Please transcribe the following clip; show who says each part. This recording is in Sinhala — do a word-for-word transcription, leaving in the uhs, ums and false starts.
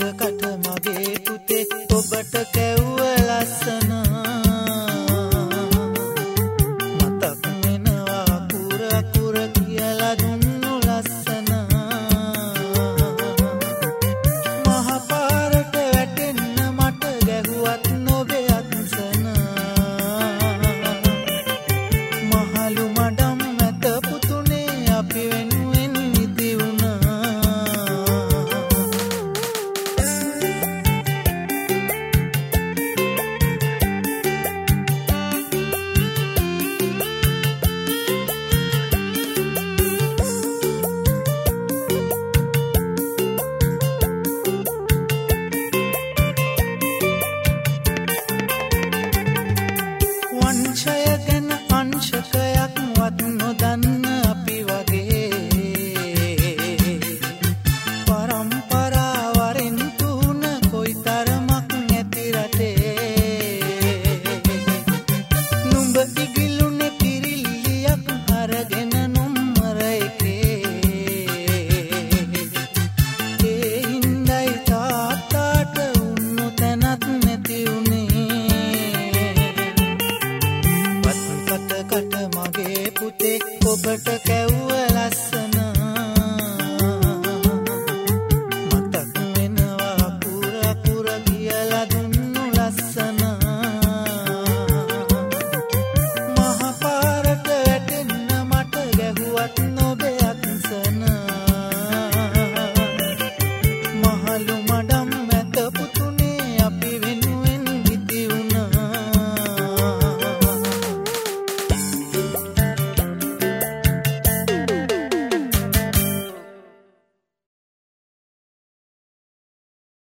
Speaker 1: කට මගේ පුතේ ඔබට කැව්ව ලස්සන මතක් වෙනවා අකුර අකුර කියලා දුන්නු ලස්සන මහ පාරට වැටෙන්න මට ගැහුවත් නොබේ අත්සන මහලු මඩම් මැත පුතුනේ අපි වෙනුවෙන් නිදි වුණා වංශය ගැන අංශකයක් වත් නොදන්න අපි වගේ පරම්පරාවරෙන් තුන කොයිතරමක් නැති රටේ නුඹ ඉගිලුනේ කිරිල්ලියක් අරගෙන නොම්මර එකේ ඒ හින්දයි තාත්තාට උන්නු තැනත් නැති උනේ කට මගේ පුතේ ඔබට කැව්ව ලස්සන